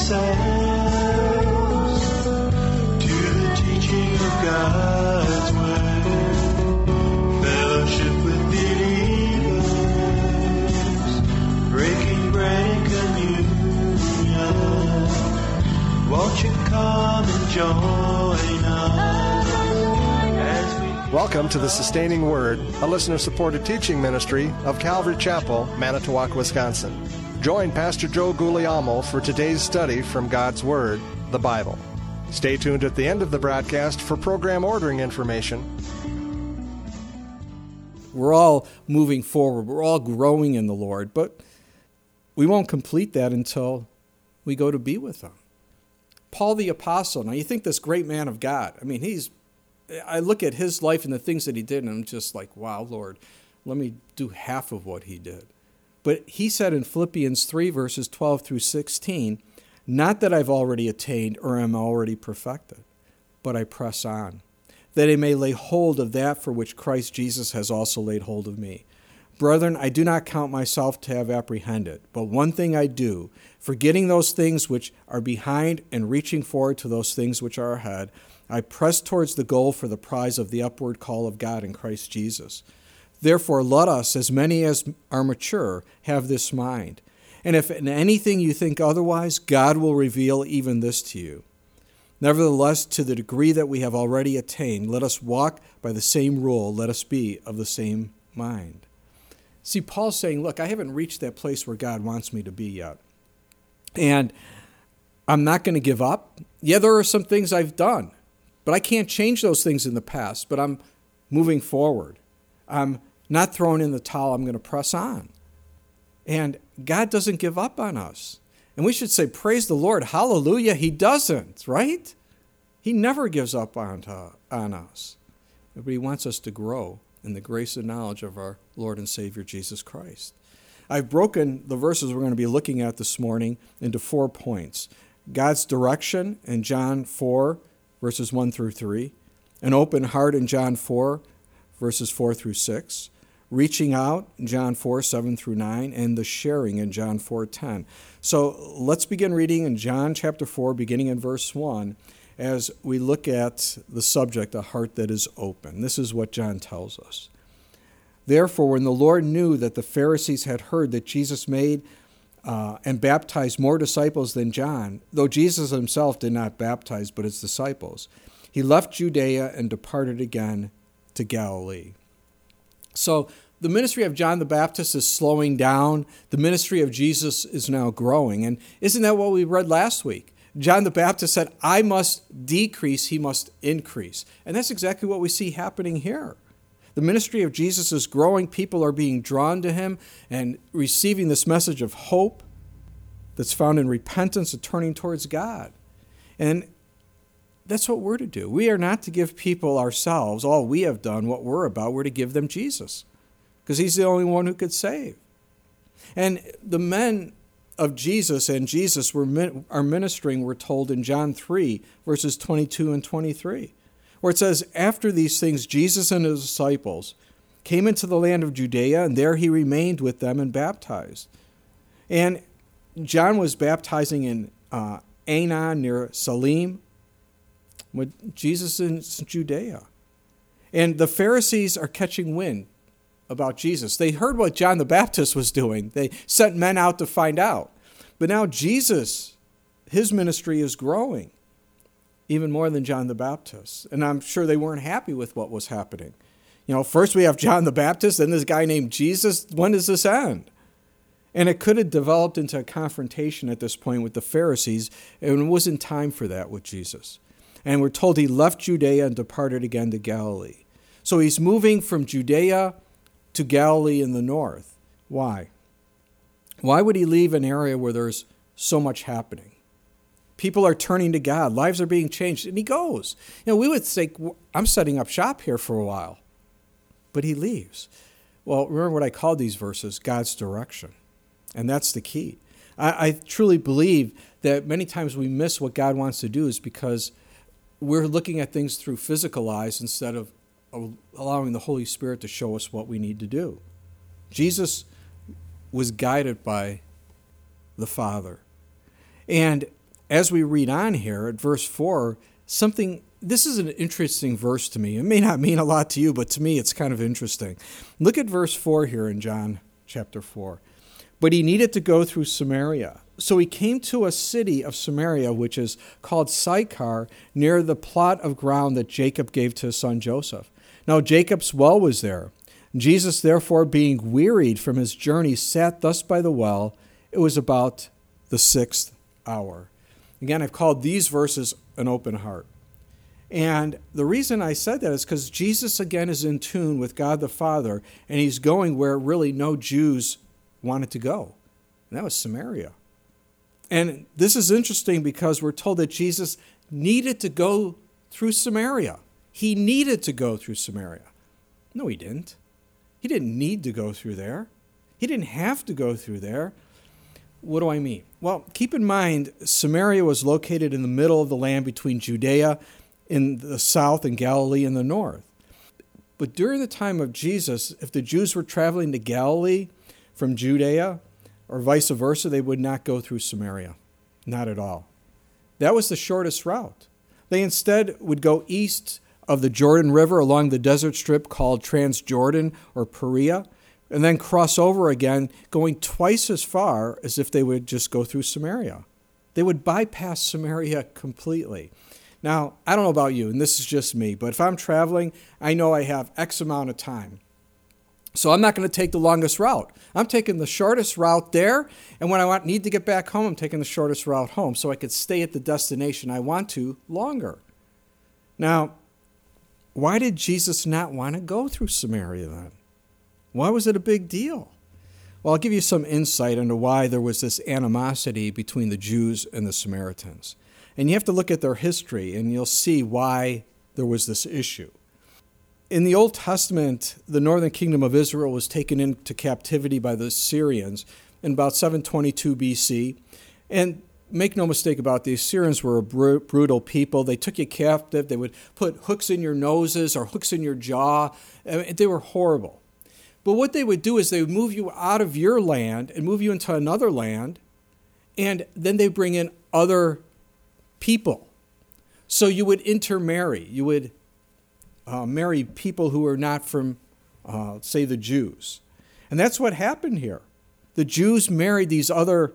ourselves to the teaching of God's Word. Fellowship with believers, breaking bread and communion. Won't you come and join us as we... Welcome to the Sustaining Word, a listener-supported teaching ministry of Calvary Chapel, Manitowoc, Wisconsin. Join Pastor Joe Guglielmo for today's study from God's Word, the Bible. Stay tuned at the end of the broadcast for program ordering information. We're all moving forward. We're all growing in the Lord, but we won't complete that until we go to be with Him. Paul the Apostle, now you think this great man of God, I look at his life and the things that he did, and I'm just like, wow, Lord, let me do half of what he did. But he said in Philippians 3, verses 12 through 16, not that I've already attained or am already perfected, but I press on, that I may lay hold of that for which Christ Jesus has also laid hold of me. Brethren, I do not count myself to have apprehended, but one thing I do, forgetting those things which are behind and reaching forward to those things which are ahead, I press towards the goal for the prize of the upward call of God in Christ Jesus. Therefore, let us, as many as are mature, have this mind. And if in anything you think otherwise, God will reveal even this to you. Nevertheless, to the degree that we have already attained, let us walk by the same rule, let us be of the same mind. See, Paul's saying, look, I haven't reached that place where God wants me to be yet. And I'm not going to give up. Yeah, there are some things I've done, but I can't change those things in the past, but I'm moving forward. I'm not throwing in the towel. I'm going to press on. And God doesn't give up on us. And we should say, praise the Lord, hallelujah. He doesn't, right? He never gives up on us. But He wants us to grow in the grace and knowledge of our Lord and Savior Jesus Christ. I've broken the verses we're going to be looking at this morning into 4 points. God's direction in John 4, verses 1 through 3. An open heart in John 4, verses 4 through 6. Reaching out in John 4, 7 through 9. And the sharing in John 4, 10. So let's begin reading in John chapter 4, beginning in verse 1, as we look at the subject, a heart that is open. This is what John tells us. Therefore, when the Lord knew that the Pharisees had heard that Jesus made and baptized more disciples than John, though Jesus himself did not baptize but his disciples, he left Judea and departed again to Galilee. So the ministry of John the Baptist is slowing down. The ministry of Jesus is now growing. And isn't that what we read last week? John the Baptist said, I must decrease, he must increase. And that's exactly what we see happening here. The ministry of Jesus is growing. People are being drawn to him and receiving this message of hope that's found in repentance and turning towards God. And that's what we're to do. We are not to give people ourselves, all we have done, what we're about. We're to give them Jesus, because he's the only one who could save. And the men of Jesus and Jesus are ministering, we're told in John 3, verses 22 and 23, where it says, after these things, Jesus and his disciples came into the land of Judea, and there he remained with them and baptized. And John was baptizing in Aenon near Salim, with Jesus in Judea. And the Pharisees are catching wind about Jesus. They heard what John the Baptist was doing. They sent men out to find out. But now Jesus, his ministry is growing, even more than John the Baptist. And I'm sure they weren't happy with what was happening. You know, first we have John the Baptist, then this guy named Jesus. When does this end? And it could have developed into a confrontation at this point with the Pharisees, and it wasn't time for that with Jesus. And we're told he left Judea and departed again to Galilee. So he's moving from Judea to Galilee in the north. Why? Why would he leave an area where there's so much happening? People are turning to God. Lives are being changed. And he goes. You know, we would think, I'm setting up shop here for a while. But he leaves. Well, remember what I called these verses? God's direction. And that's the key. I truly believe that many times we miss what God wants to do is because we're looking at things through physical eyes instead of allowing the Holy Spirit to show us what we need to do. Jesus was guided by the Father. And as we read on here at verse 4, this is an interesting verse to me. It may not mean a lot to you, but to me it's kind of interesting. Look at verse 4 here in John chapter 4. But he needed to go through Samaria. So he came to a city of Samaria, which is called Sychar, near the plot of ground that Jacob gave to his son Joseph. Now Jacob's well was there. Jesus, therefore, being wearied from his journey, sat thus by the well. It was about the 6th hour. Again, I've called these verses an open heart. And the reason I said that is because Jesus, again, is in tune with God the Father, and he's going where really no Jews wanted to go. And that was Samaria. And this is interesting because we're told that Jesus needed to go through Samaria. He needed to go through Samaria. No, he didn't. He didn't need to go through there. He didn't have to go through there. What do I mean? Well, keep in mind, Samaria was located in the middle of the land between Judea in the south and Galilee in the north. But during the time of Jesus, if the Jews were traveling to Galilee from Judea or vice versa, they would not go through Samaria. Not at all. That was the shortest route. They instead would go east of the Jordan River along the desert strip called Transjordan or Perea, and then cross over again, going twice as far as if they would just go through Samaria. They would bypass Samaria completely. Now, I don't know about you, and this is just me, but if I'm traveling, I know I have X amount of time. So I'm not going to take the longest route. I'm taking the shortest route there, and when I need to get back home, I'm taking the shortest route home so I could stay at the destination I want to longer. Now, why did Jesus not want to go through Samaria then? Why was it a big deal? Well, I'll give you some insight into why there was this animosity between the Jews and the Samaritans. And you have to look at their history, and you'll see why there was this issue. In the Old Testament, the northern kingdom of Israel was taken into captivity by the Assyrians in about 722 BC. And make no mistake about it, the Assyrians were a brutal people. They took you captive. They would put hooks in your noses or hooks in your jaw. They were horrible. But what they would do is they would move you out of your land and move you into another land, and then they bring in other people. So you would intermarry. You would marry people who were not from, say, the Jews. And that's what happened here. The Jews married these other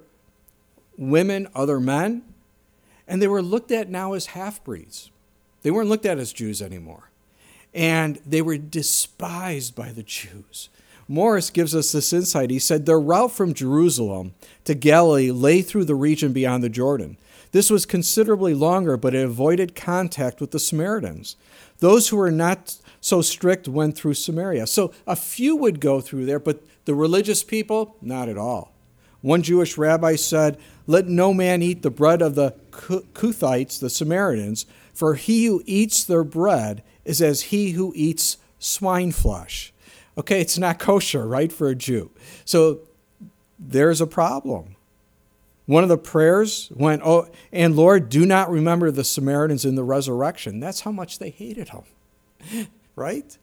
women, other men, and they were looked at now as half-breeds. They weren't looked at as Jews anymore. And they were despised by the Jews. Morris gives us this insight. He said, their route from Jerusalem to Galilee lay through the region beyond the Jordan. This was considerably longer, but it avoided contact with the Samaritans. Those who were not so strict went through Samaria. So a few would go through there, but the religious people, not at all. One Jewish rabbi said, let no man eat the bread of the Cuthites, the Samaritans, for he who eats their bread is as he who eats swine flesh. Okay, it's not kosher, right, for a Jew. So there's a problem. One of the prayers went, oh, and Lord, do not remember the Samaritans in the resurrection. That's how much they hated him, right?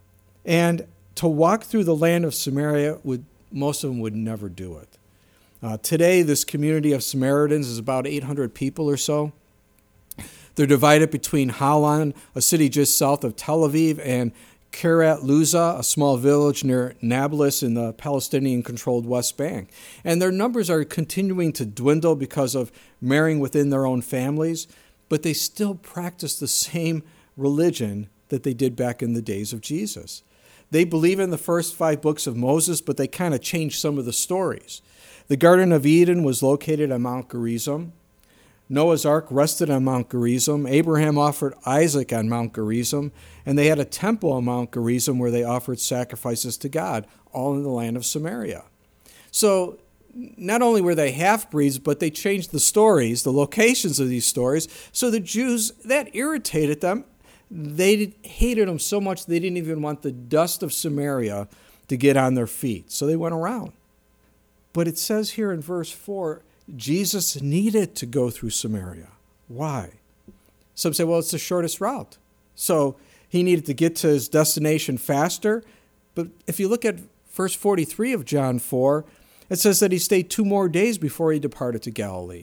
And to walk through the land of Samaria, most of them would never do it. Today, this community of Samaritans is about 800 people or so. They're divided between Holon, a city just south of Tel Aviv, and Kiryat Luza, a small village near Nablus in the Palestinian-controlled West Bank. And their numbers are continuing to dwindle because of marrying within their own families, but they still practice the same religion that they did back in the days of Jesus. They believe in the first 5 books of Moses, but they kind of changed some of the stories. The Garden of Eden was located on Mount Gerizim. Noah's Ark rested on Mount Gerizim. Abraham offered Isaac on Mount Gerizim. And they had a temple on Mount Gerizim where they offered sacrifices to God, all in the land of Samaria. So not only were they half-breeds, but they changed the stories, the locations of these stories. So the Jews, that irritated them. They hated them so much they didn't even want the dust of Samaria to get on their feet. So they went around. But it says here in verse 4, Jesus needed to go through Samaria. Why? Some say, well, it's the shortest route. So he needed to get to his destination faster. But if you look at verse 43 of John 4, it says that he stayed 2 more days before he departed to Galilee.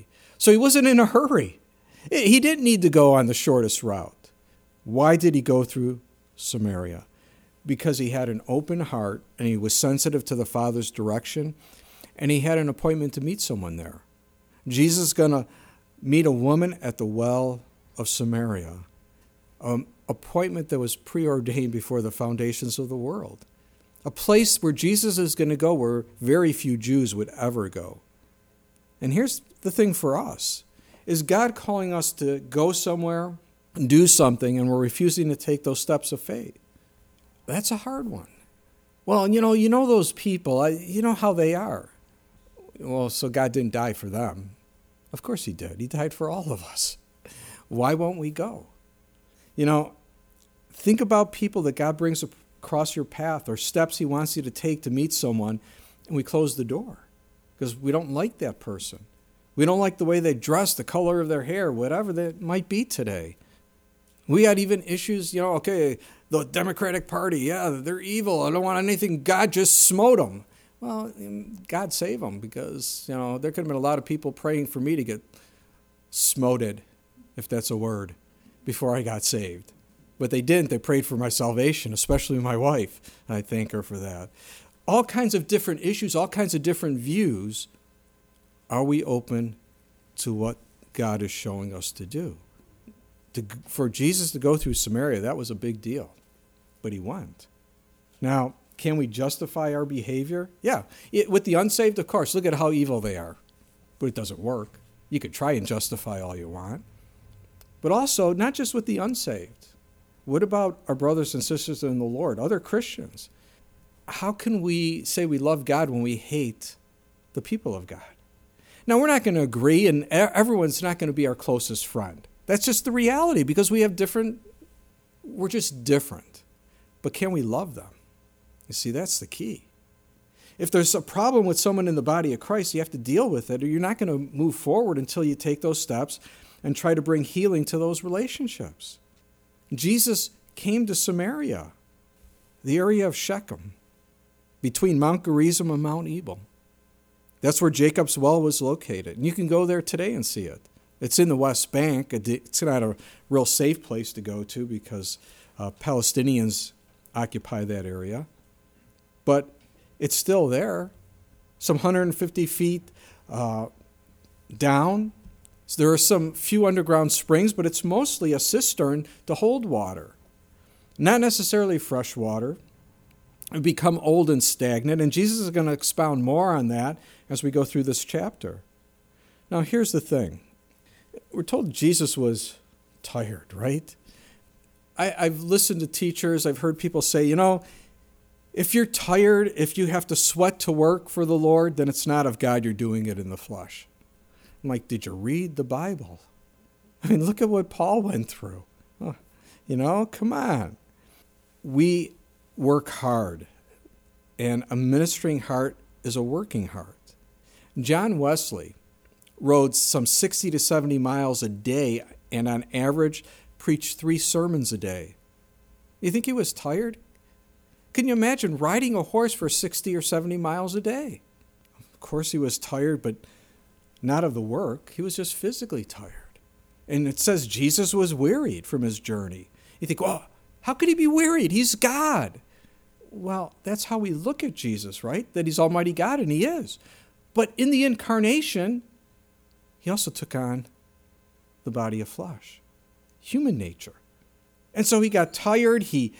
So he wasn't in a hurry. He didn't need to go on the shortest route. Why did he go through Samaria? Because he had an open heart and he was sensitive to the Father's direction, and he had an appointment to meet someone there. Jesus is going to meet a woman at the well of Samaria, an appointment that was preordained before the foundations of the world, a place where Jesus is going to go where very few Jews would ever go. And here's the thing for us. Is God calling us to go somewhere and do something, and we're refusing to take those steps of faith? That's a hard one. Well, you know those people, you know how they are. Well, so God didn't die for them. Of course he did. He died for all of us. Why won't we go? Think about people that God brings across your path or steps he wants you to take to meet someone, and we close the door because we don't like that person. We don't like the way they dress, the color of their hair, whatever that might be today. We had even issues, the Democratic Party, yeah, they're evil. I don't want anything. God just smote them. Well, God save them, because, there could have been a lot of people praying for me to get smoted, if that's a word, before I got saved. But they didn't. They prayed for my salvation, especially my wife. I thank her for that. All kinds of different issues, all kinds of different views. Are we open to what God is showing us to do? For Jesus to go through Samaria, that was a big deal. But he went. Now, can we justify our behavior? Yeah. With the unsaved, of course. Look at how evil they are. But it doesn't work. You could try and justify all you want. But also, not just with the unsaved. What about our brothers and sisters in the Lord, other Christians? How can we say we love God when we hate the people of God? Now, we're not going to agree, and everyone's not going to be our closest friend. That's just the reality, because we're just different. But can we love them? You see, that's the key. If there's a problem with someone in the body of Christ, you have to deal with it, or you're not going to move forward until you take those steps and try to bring healing to those relationships. Jesus came to Samaria, the area of Shechem, between Mount Gerizim and Mount Ebal. That's where Jacob's well was located. And you can go there today and see it. It's in the West Bank. It's not a real safe place to go to because Palestinians occupy that area. But it's still there, some 150 feet down. So there are some few underground springs, but it's mostly a cistern to hold water. Not necessarily fresh water. It become old and stagnant, and Jesus is going to expound more on that as we go through this chapter. Now, here's the thing. We're told Jesus was tired, right? I've listened to teachers, I've heard people say, if you're tired, if you have to sweat to work for the Lord, then it's not of God, you're doing it in the flesh. I'm like, did you read the Bible? I mean, look at what Paul went through. Come on. We work hard, and a ministering heart is a working heart. John Wesley rode some 60 to 70 miles a day, and on average preached 3 sermons a day. You think he was tired? Can you imagine riding a horse for 60 or 70 miles a day? Of course he was tired, but not of the work. He was just physically tired. And it says Jesus was wearied from his journey. You think, well, how could he be wearied? He's God. Well, that's how we look at Jesus, right? That he's Almighty God, and he is. But in the incarnation, he also took on the body of flesh, human nature. And so he got tired, he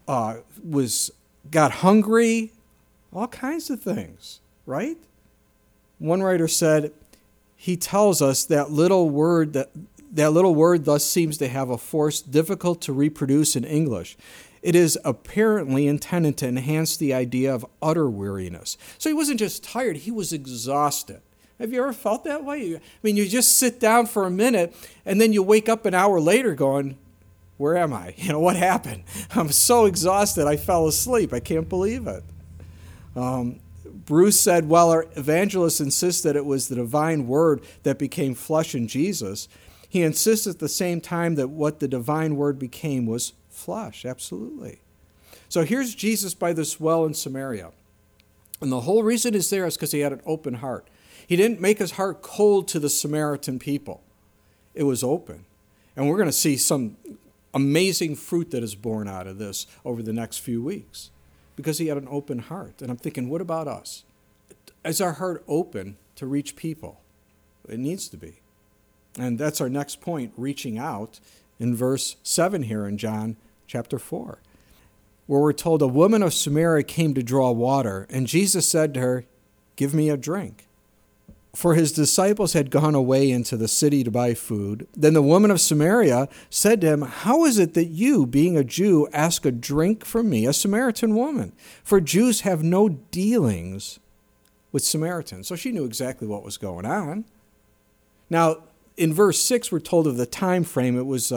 got hungry, all kinds of things, right? One writer said, he tells us that little word thus seems to have a force difficult to reproduce in English. It is apparently intended to enhance the idea of utter weariness. So he wasn't just tired, he was exhausted. Have you ever felt that way? I mean, you just sit down for a minute, and then you wake up an hour later going, where am I? What happened? I'm so exhausted, I fell asleep. I can't believe it. Bruce said, while our evangelist insists that it was the divine word that became flesh in Jesus, he insists at the same time that what the divine word became was flesh. Absolutely. So here's Jesus by this well in Samaria. And the whole reason he's there is because he had an open heart. He didn't make his heart cold to the Samaritan people. It was open. And we're going to see some amazing fruit that is born out of this over the next few weeks because he had an open heart. And I'm thinking, what about us? Is our heart open to reach people? It needs to be. And that's our next point, reaching out, in verse 7 here in John chapter 4, where we're told a woman of Samaria came to draw water, and Jesus said to her, "Give me a drink." For his disciples had gone away into the city to buy food. Then the woman of Samaria said to him, "How is it that you, being a Jew, ask a drink from me, a Samaritan woman? For Jews have no dealings with Samaritans." So she knew exactly what was going on. Now, in verse 6, we're told of the time frame. It was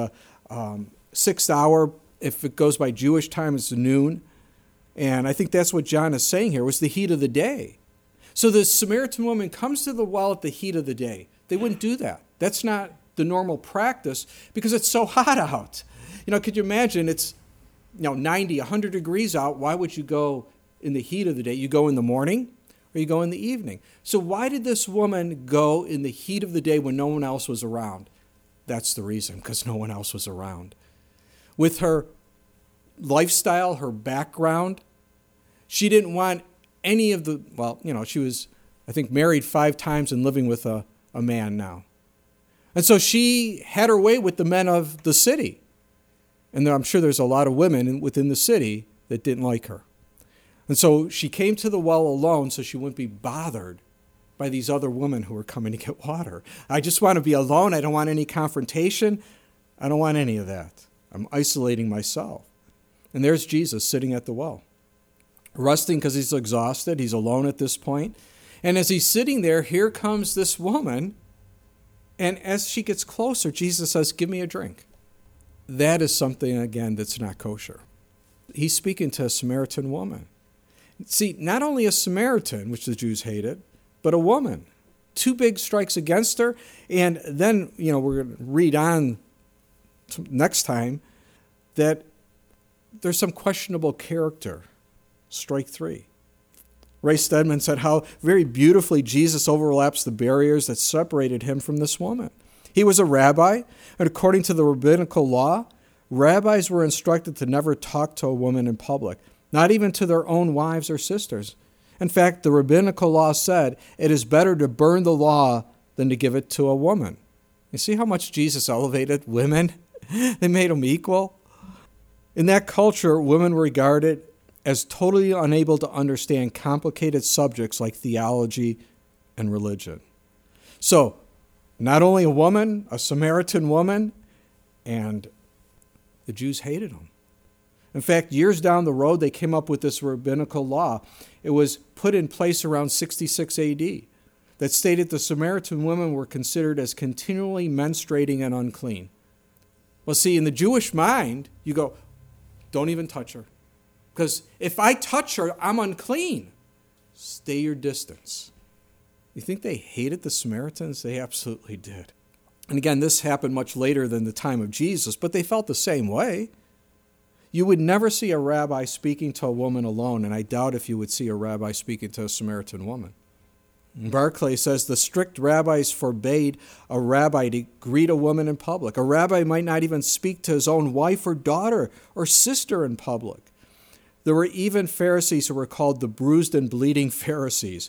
6th hour. If it goes by Jewish time, it's noon. And I think that's what John is saying here, was the heat of the day. So the Samaritan woman comes to the well at the heat of the day. They wouldn't do that. That's not the normal practice because it's so hot out. Could you imagine it's 90, 100 degrees out. Why would you go in the heat of the day? You go in the morning or you go in the evening. So why did this woman go in the heat of the day when no one else was around? That's the reason, because no one else was around. With her lifestyle, her background, she didn't want any of the, she was, I think, married 5 times and living with a man now. And so she had her way with the men of the city. And I'm sure there's a lot of women within the city that didn't like her. And so she came to the well alone so she wouldn't be bothered by these other women who were coming to get water. I just want to be alone. I don't want any confrontation. I don't want any of that. I'm isolating myself. And there's Jesus sitting at the well, resting because he's exhausted. He's alone at this point. And as he's sitting there, here comes this woman. And as she gets closer, Jesus says, "Give me a drink." That is something, again, that's not kosher. He's speaking to a Samaritan woman. See, not only a Samaritan, which the Jews hated, but a woman. 2 big strikes against her. And then, we're going to read on next time that there's some questionable character. Strike 3. Ray Stedman said how very beautifully Jesus overlaps the barriers that separated him from this woman. He was a rabbi, and according to the rabbinical law, rabbis were instructed to never talk to a woman in public, not even to their own wives or sisters. In fact, the rabbinical law said it is better to burn the law than to give it to a woman. You see how much Jesus elevated women? They made them equal. In that culture, women were regarded as totally unable to understand complicated subjects like theology and religion. So, not only a woman, a Samaritan woman, and the Jews hated them. In fact, years down the road, they came up with this rabbinical law. It was put in place around 66 AD that stated the Samaritan women were considered as continually menstruating and unclean. Well, see, in the Jewish mind, you go, don't even touch her. Because if I touch her, I'm unclean. Stay your distance. You think they hated the Samaritans? They absolutely did. And again, this happened much later than the time of Jesus, but they felt the same way. You would never see a rabbi speaking to a woman alone, and I doubt if you would see a rabbi speaking to a Samaritan woman. Barclay says the strict rabbis forbade a rabbi to greet a woman in public. A rabbi might not even speak to his own wife or daughter or sister in public. There were even Pharisees who were called the bruised and bleeding Pharisees.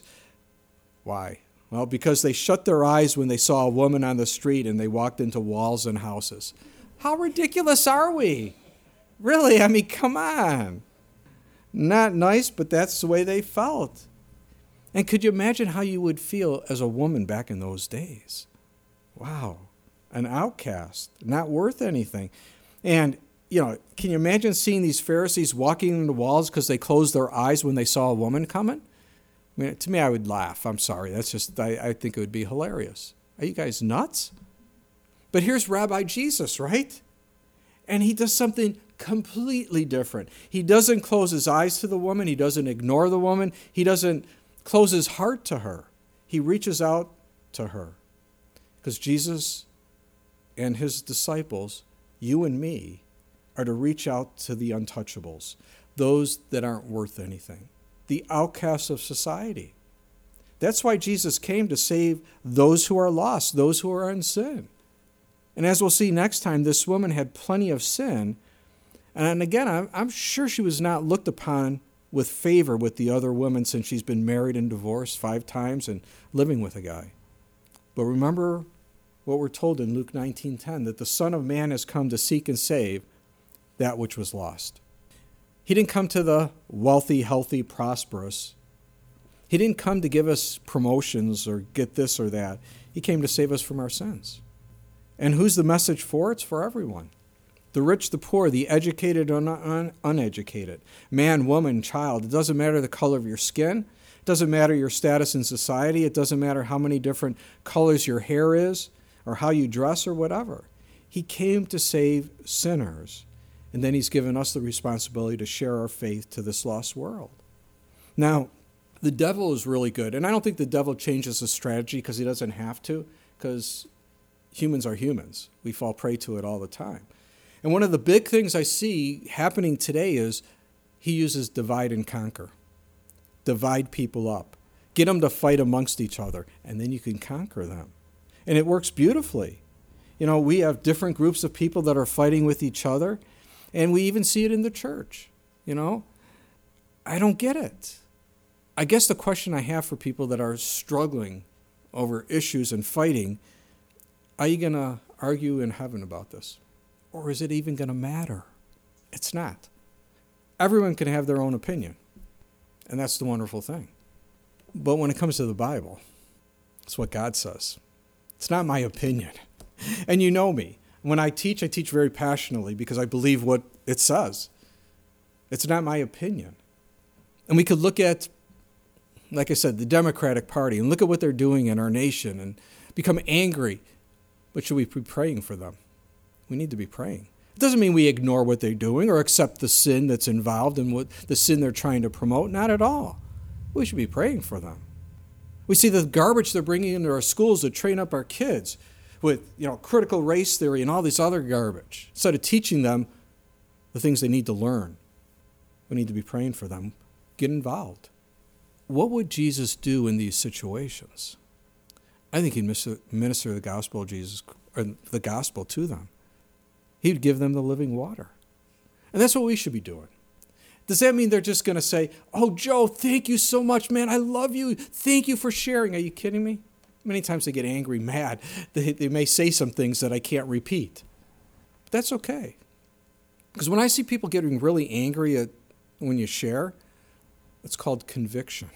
Why? Well, because they shut their eyes when they saw a woman on the street and they walked into walls and houses. How ridiculous are we? Really? I mean, come on. Not nice, but that's the way they felt. And could you imagine how you would feel as a woman back in those days? Wow. An outcast, not worth anything. And, can you imagine seeing these Pharisees walking in the walls because they closed their eyes when they saw a woman coming? I mean, to me, I would laugh. I'm sorry. That's just, I think it would be hilarious. Are you guys nuts? But here's Rabbi Jesus, right? And he does something completely different. He doesn't close his eyes to the woman. He doesn't ignore the woman. He doesn't close his heart to her. He reaches out to her. Because Jesus and his disciples, you and me, are to reach out to the untouchables, those that aren't worth anything, the outcasts of society. That's why Jesus came, to save those who are lost, those who are in sin. And as we'll see next time, this woman had plenty of sin. And again, I'm sure she was not looked upon with favor with the other women, since she's been married and divorced 5 times and living with a guy. But remember what we're told in Luke 19:10, that the Son of Man has come to seek and save that which was lost. He didn't come to the wealthy, healthy, prosperous. He didn't come to give us promotions or get this or that. He came to save us from our sins. And who's the message for? It's for everyone. The rich, the poor, the educated and uneducated, man, woman, child. It doesn't matter the color of your skin. It doesn't matter your status in society. It doesn't matter how many different colors your hair is or how you dress or whatever. He came to save sinners. And then he's given us the responsibility to share our faith to this lost world. Now, the devil is really good. And I don't think the devil changes his strategy, because he doesn't have to, because humans are humans. We fall prey to it all the time. And one of the big things I see happening today is he uses divide and conquer. Divide people up. Get them to fight amongst each other, and then you can conquer them. And it works beautifully. You know, we have different groups of people that are fighting with each other, and we even see it in the church. You know, I don't get it. I guess the question I have for people that are struggling over issues and fighting, are you going to argue in heaven about this? Or is it even going to matter? It's not. Everyone can have their own opinion, and that's the wonderful thing. But when it comes to the Bible, it's what God says. It's not my opinion. And you know me. When I teach very passionately because I believe what it says. It's not my opinion. And we could look at, like I said, the Democratic Party, and look at what they're doing in our nation and become angry. But should we be praying for them? We need to be praying. It doesn't mean we ignore what they're doing or accept the sin that's involved in what the sin they're trying to promote. Not at all. We should be praying for them. We see the garbage they're bringing into our schools to train up our kids with, critical race theory and all this other garbage. Instead of teaching them the things they need to learn, we need to be praying for them. Get involved. What would Jesus do in these situations? I think he'd minister the gospel of Jesus, or the gospel to them. He'd give them the living water. And that's what we should be doing. Does that mean they're just going to say, "Oh, Joe, thank you so much, man. I love you. Thank you for sharing." Are you kidding me? Many times they get angry, mad. They may say some things that I can't repeat. But that's okay. Because when I see people getting really angry when you share, it's called conviction.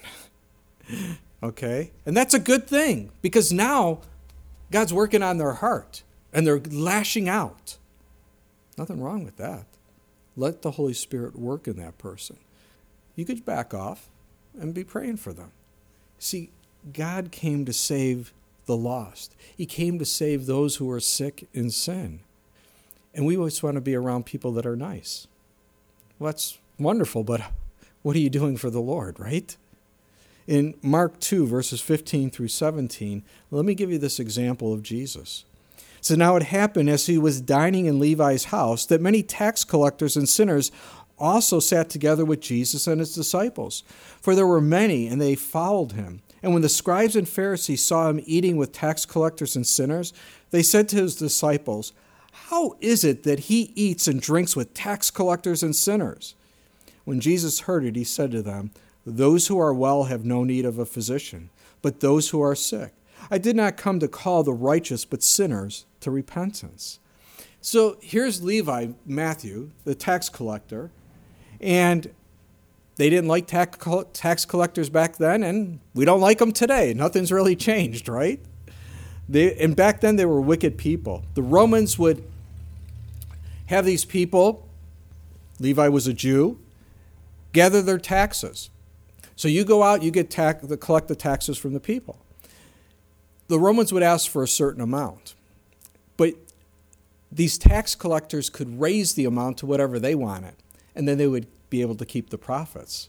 Okay? And that's a good thing, because now God's working on their heart and they're lashing out. Nothing wrong with that. Let the Holy Spirit work in that person. You could back off and be praying for them. See, God came to save the lost. He came to save those who are sick in sin. And we always want to be around people that are nice. Well, that's wonderful, but what are you doing for the Lord, right? In Mark 2, verses 15 through 17, let me give you this example of Jesus. So now it happened as he was dining in Levi's house that many tax collectors and sinners also sat together with Jesus and his disciples. For there were many, and they followed him. And when the scribes and Pharisees saw him eating with tax collectors and sinners, they said to his disciples, "How is it that he eats and drinks with tax collectors and sinners?" When Jesus heard it, he said to them, "Those who are well have no need of a physician, but those who are sick. I did not come to call the righteous, but sinners to repentance." So here's Levi, Matthew, the tax collector, and they didn't like tax collectors back then, and we don't like them today. Nothing's really changed, right? And back then they were wicked people. The Romans would have these people, Levi was a Jew, gather their taxes. So you go out, you collect the taxes from the people. The Romans would ask for a certain amount, but these tax collectors could raise the amount to whatever they wanted, and then they would be able to keep the profits.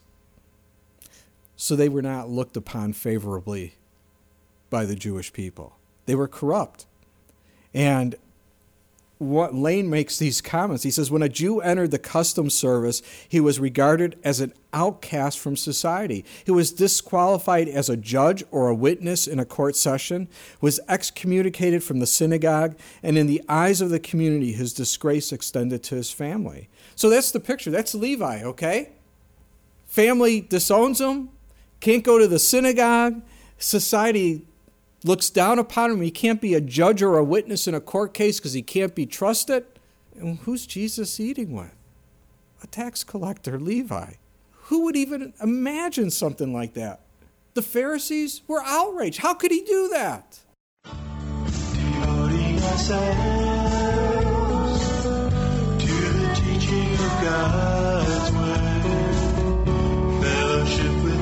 So they were not looked upon favorably by the Jewish people. They were corrupt. And Lane makes these comments. He says, when a Jew entered the customs service, he was regarded as an outcast from society. He was disqualified as a judge or a witness in a court session, was excommunicated from the synagogue, and in the eyes of the community, his disgrace extended to his family. So that's the picture. That's Levi, okay? Family disowns him, can't go to the synagogue, society looks down upon him. He can't be a judge or a witness in a court case because he can't be trusted. And who's Jesus eating with? A tax collector, Levi. Who would even imagine something like that? The Pharisees were outraged. How could he do that? Devoting ourselves to the teaching of God's word, fellowship with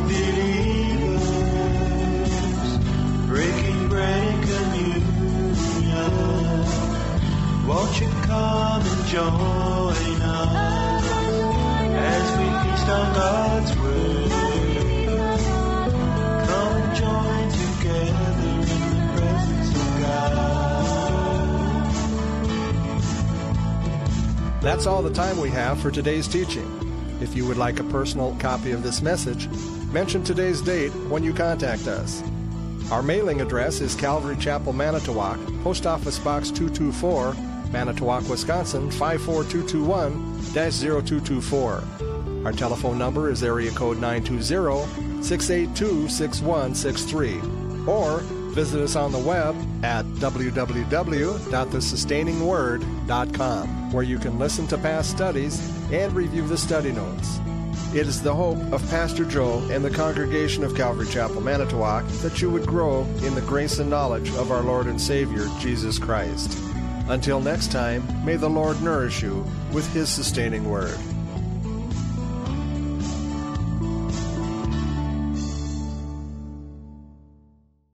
believers, breaking bread and communion. Won't you come and join us as we feast on God's word? Come and join together in the presence of God. That's all the time we have for today's teaching. If you would like a personal copy of this message, mention today's date when you contact us. Our mailing address is Calvary Chapel, Manitowoc, Post Office Box 224, Manitowoc, Wisconsin 54221-0224. Our telephone number is area code 920-682-6163. Or visit us on the web at www.thesustainingword.com, where you can listen to past studies and review the study notes. It is the hope of Pastor Joe and the congregation of Calvary Chapel, Manitowoc, that you would grow in the grace and knowledge of our Lord and Savior, Jesus Christ. Until next time, may the Lord nourish you with His sustaining word.